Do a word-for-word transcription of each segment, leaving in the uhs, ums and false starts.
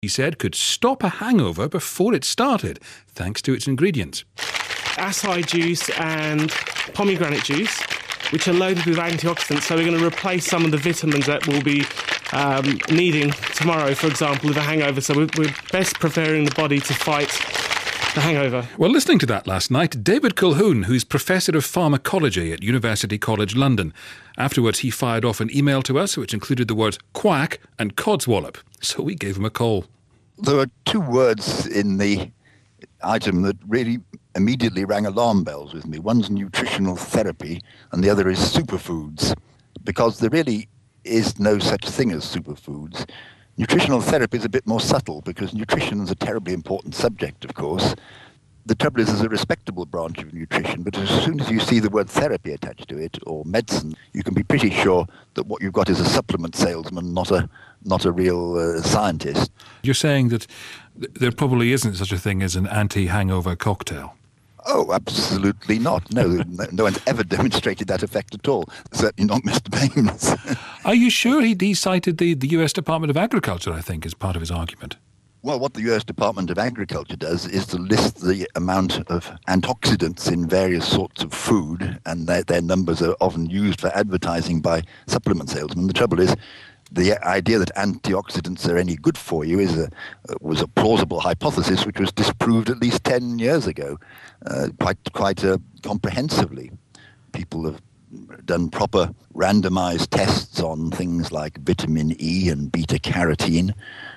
he said could stop a hangover before it started, thanks to its ingredients. Acai juice and pomegranate juice, which are loaded with antioxidants, so we're going to replace some of the vitamins that we'll be um, needing tomorrow, for example, with a hangover. So we're, we're best preparing the body to fight the hangover. Well, listening to that last night, David Colquhoun, who's Professor of Pharmacology at University College London. Afterwards, he fired off an email to us which included the words quack and codswallop. So we gave him a call. There are two words in the item that really immediately rang alarm bells with me. One's nutritional therapy and the other is superfoods, because there really is no such thing as superfoods. Nutritional therapy is a bit more subtle because nutrition is a terribly important subject, of course. The trouble is there's a respectable branch of nutrition, but as soon as you see the word therapy attached to it, or medicine, you can be pretty sure that what you've got is a supplement salesman, not a not a real uh, scientist. You're saying that th- there probably isn't such a thing as an anti-hangover cocktail? Oh, absolutely not. No, no, no one's ever demonstrated that effect at all. Certainly not Mister Baines. Are you sure he, he cited the, the U S Department of Agriculture, I think, as part of his argument? Well, what the U S Department of Agriculture does is to list the amount of antioxidants in various sorts of food, and their, their numbers are often used for advertising by supplement salesmen. The trouble is, the idea that antioxidants are any good for you is a, was a plausible hypothesis which was disproved at least ten years ago, uh, quite quite uh, comprehensively. People have done proper randomized tests on things like vitamin E and beta-carotene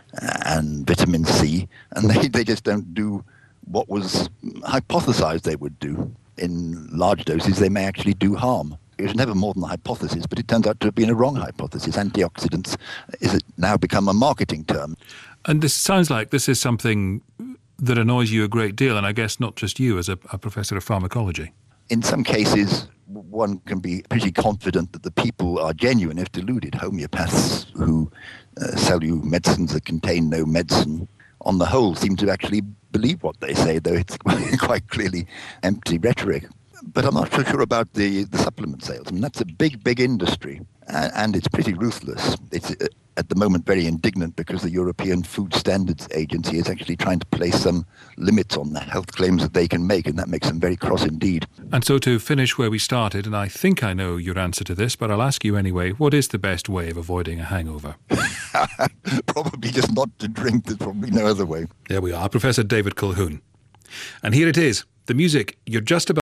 and vitamin C, and they, they just don't do what was hypothesized they would do. In large doses, they may actually do harm. It was never more than a hypothesis, but it turns out to have been a wrong hypothesis. Antioxidants is now become a marketing term. And this sounds like this is something that annoys you a great deal, and I guess not just you as a, a professor of pharmacology. In some cases, one can be pretty confident that the people are genuine if deluded. Homeopaths who uh, sell you medicines that contain no medicine, on the whole, seem to actually believe what they say, though it's quite clearly empty rhetoric. But I'm not so sure about the, the supplement sales. I mean, that's a big, big industry, and, and it's pretty ruthless. It's uh, at the moment very indignant because the European Food Standards Agency is actually trying to place some limits on the health claims that they can make, and that makes them very cross indeed. And so to finish where we started, and I think I know your answer to this, but I'll ask you anyway, what is the best way of avoiding a hangover? Probably just not to drink. There's probably no other way. There we are, Professor David Colquhoun. And here it is, the music you're just about